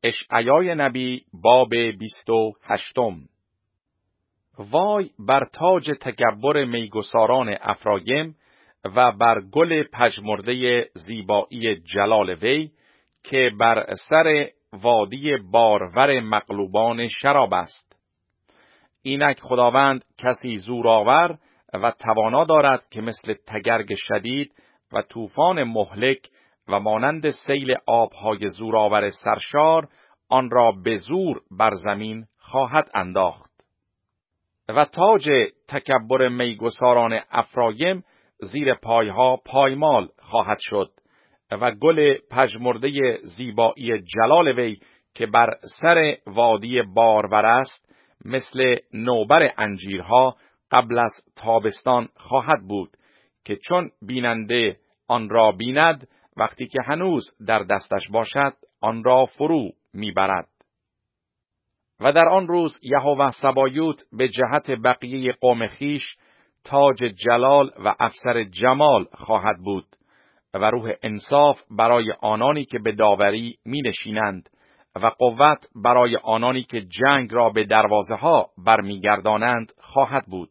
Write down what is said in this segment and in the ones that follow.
اشعیای نبی باب 28. وای بر تاج تکبر میگساران افرایم و بر گل پژمرده زیبایی جلال وی که بر سر وادی بارور مغلوبان شراب است. اینک خداوند کسی زورآور و توانا دارد که مثل تگرگ شدید و طوفان مهلک و مانند سیل آبهای زورآور سرشار آن را به زور بر زمین خواهد انداخت. و تاج تکبر میگساران افرایم زیر پایها پایمال خواهد شد و گل پژمرده زیبایی جلال وی که بر سر وادی بارور است مثل نوبر انجیرها قبل از تابستان خواهد بود که چون بیننده آن را بیند وقتی که هنوز در دستش باشد آن را فرو میبرد. و در آن روز یهوه سبایوت به جهت بقیه قوم خیش تاج جلال و افسر جمال خواهد بود و روح انصاف برای آنانی که به داوری می نشینند و قوت برای آنانی که جنگ را به دروازه ها برمیگردانند خواهد بود.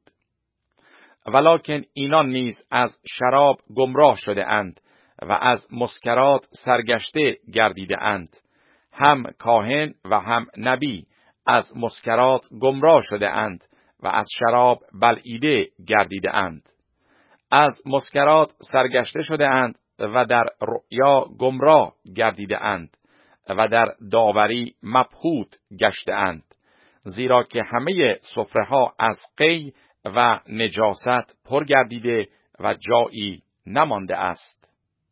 ولکن اینان نیز از شراب گمراه شده اند و از مسکرات سرگشته گردیده اند. هم کاهن و هم نبی از مسکرات گمراه شده اند و از شراب بلعیده گردیده اند. از مسکرات سرگشته شده اند و در رؤیا گمراه گردیده اند و در داوری مبهوت گشته اند، زیرا که همه سفره ها از قی و نجاست پر گردیده و جایی نمانده است.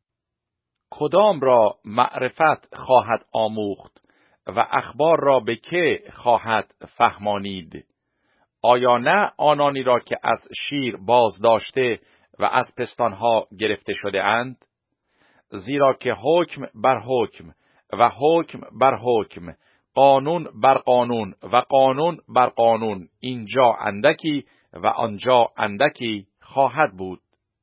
کدام را معرفت خواهد آموخت و اخبار را به که خواهد فهمانید؟ آیا نه آنانی را که از شیر باز داشته و از پستانها گرفته شده اند؟ زیرا که حکم بر حکم و حکم بر حکم، قانون بر قانون و قانون بر قانون اینجا اندکی و آنجا اندکی خواهد بود.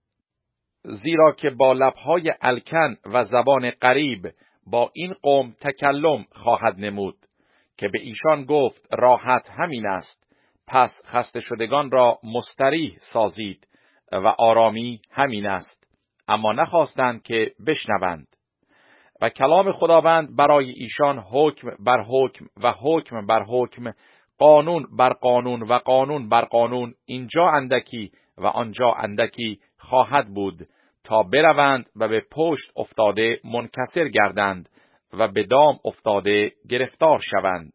زیرا که با لبهای الکن و زبان غریب با این قوم تکلم خواهد نمود که به ایشان گفت راحت همین است، پس خسته شدگان را مستریح سازید و آرامی همین است، اما نخواستند که بشنوند. و کلام خداوند برای ایشان حکم بر حکم و حکم بر حکم، قانون بر قانون و قانون بر قانون اینجا اندکی و آنجا اندکی خواهد بود، تا بروند و به پشت افتاده منکسر گردند و به دام افتاده گرفتار شوند.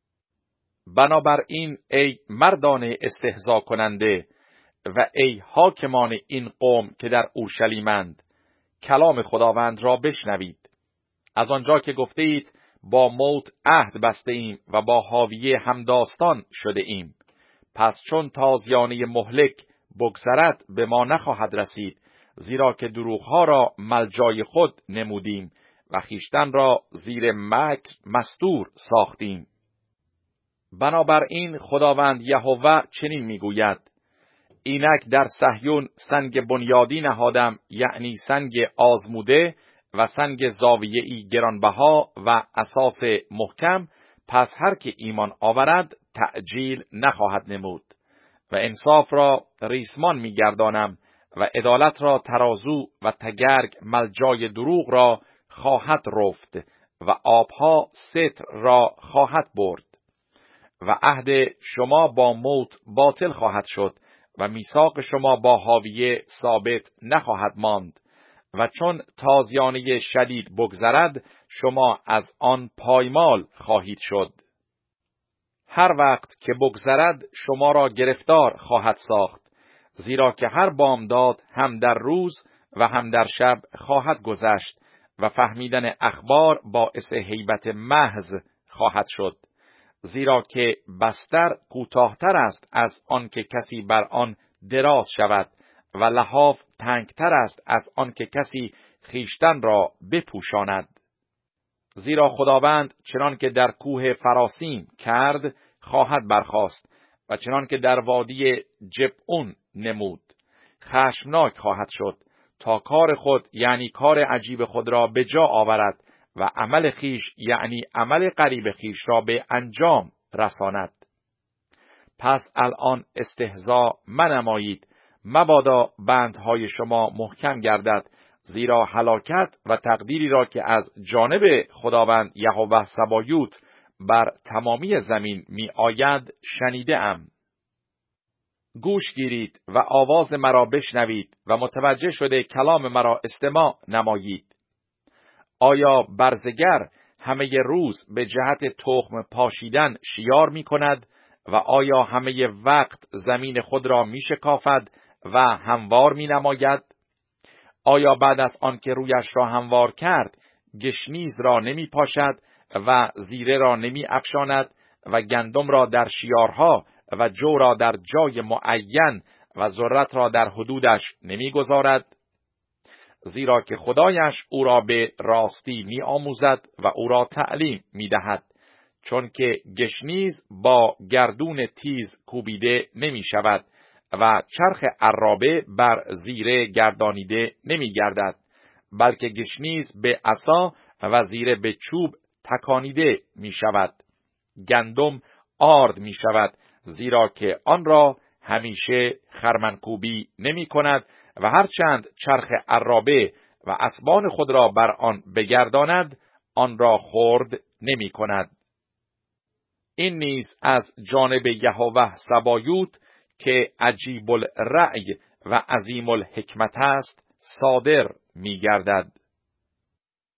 بنابراین ای مردان استهزا کننده و ای حاکمان این قوم که در اورشلیمند، کلام خداوند را بشنوید. از آنجا که گفته اید با موت عهد بسته ایم و با حاویه همداستان شده ایم، پس چون تازیانه مهلک بگذرد به ما نخواهد رسید، زیرا که دروغها را ملجای خود نمودیم و خیشتن را زیر مکر مستور ساختیم. بنابراین خداوند یهوه چنین میگوید: اینک در صهیون سنگ بنیادی نهادم، یعنی سنگ آزموده و سنگ زاویه‌ای گرانبها و اساس محکم، پس هر که ایمان آورد تعجیل نخواهد نمود. و انصاف را ریسمان میگردانم و عدالت را ترازو و تگرگ ملجای دروغ را خواهد رفت و آبها ستر را خواهد برد. و عهد شما با موت باطل خواهد شد و میثاق شما با حاویه ثابت نخواهد ماند. و چون تازیانه شدید بگذرد شما از آن پایمال خواهید شد. هر وقت که بگذرد شما را گرفتار خواهد ساخت، زیرا که هر بامداد هم در روز و هم در شب خواهد گذشت و فهمیدن اخبار باعث هیبت محض خواهد شد. زیرا که بستر کوتاه‌تر است از آن که کسی بر آن دراز شود و لحاف تنگتر است از آن که کسی خیشتن را بپوشاند. زیرا خداوند چنان که در کوه فراسیم کرد خواهد برخاست و چنان که در وادی جبعون نمود خشمناک خواهد شد، تا کار خود یعنی کار عجیب خود را به جا آورد و عمل خیش یعنی عمل قریب خیش را به انجام رساند. پس الان استهزا منمایید، مبادا بندهای شما محکم گردد، زیرا هلاکت و تقدیری را که از جانب خداوند یهوه سبایوت بر تمامی زمین می آید شنیده ام. گوش گیرید و آواز مرا بشنوید و متوجه شده کلام مرا استماع نمایید. آیا برزگر همه روز به جهت تخم پاشیدن شیار می کند و آیا همه وقت زمین خود را می شکافد و هموار می نماید؟ آیا بعد از آن که رویش را هموار کرد گشنیز را نمی پاشد و زیره را نمی افشاند و گندم را در شیارها و جو را در جای معین و ذرت را در حدودش نمی گذارد؟ زیرا که خدایش او را به راستی می آموزد و او را تعلیم می دهد، چون که گشنیز با گردون تیز کوبیده نمی شود و چرخ عرابه بر زیره گردانیده نمی گردد، بلکه گشنیز به عصا و زیره به چوب تکانیده می شود. گندم آرد می شود، زیرا که آن را همیشه خرمنکوبی نمی کند و هرچند چرخ عرابه و اسبان خود را بر آن بگرداند آن را خرد نمی کند. این نیز از جانب یهوه سبایوت که عجیب الرأی و عظیم الحکمت است صادر می گردد.